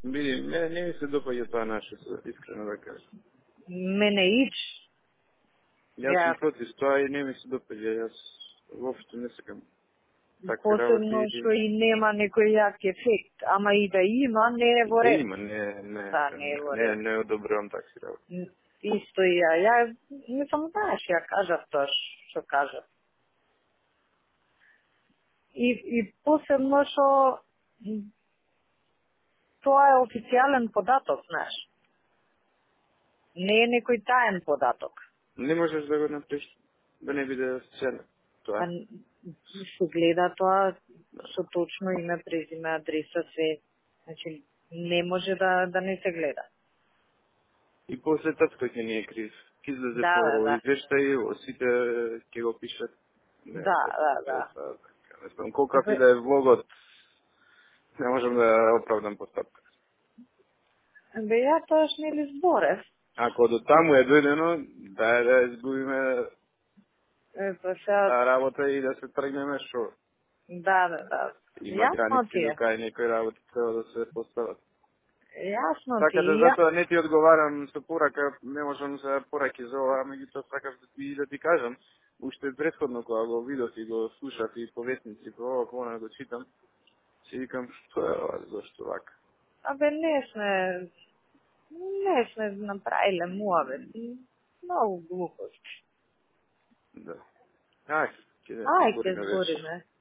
Vidi, ne mi se dopada ta naša, iskreno da kažem. Мене ич, Ja sam ја protiv stoja i ne mi se dopada, ja uopšte ne sekam takve посебно работи. што и нема некој јак ефект, ама и да има, не е I во da ред. ima, Да, не е во ne, ред. ne odobrovam taksi работи. Исто и ја не сум знаеш, ја кажав тоа што кажав. И посебно што тоа е официјален податок, знаеш. Не е некој таен податок. Ne možeš da ga napriš, da ne bude scena. To Па je. се гледа тоа Da. со точно име, презиме, адреса, се. Значи, не може да не се гледа. I posle tatko ќе nije kriv. Izlaze Да, po да, да. izveštaj, osvite ќе го пишат. Ne, Да, да, to je да. sad, ne znam, kolikav i Бе, da je vlogot, ne možem da opravdam postupka. бе ја тоаш нели зборев. Ако до таму е дојдено, да изгубиме Па сега, таа работа и да се тргнеме шо. да, да, да. Има Јасно граници ти до е. кај некои работи треба да се постават. Јасно ти Така да е. затоа не ти одговарам со порака, не можам се пораки за ова, меѓутоа сакав да ти кажам, уште предходно кога го видов и го слушав и по вестници, по ова, по она го читам, си викам, што е ова, зашто вака? Абе, не сме направиле муавет. Многу глупост. Да. Ај, ќе Ај, ке збориме вечер. збориме.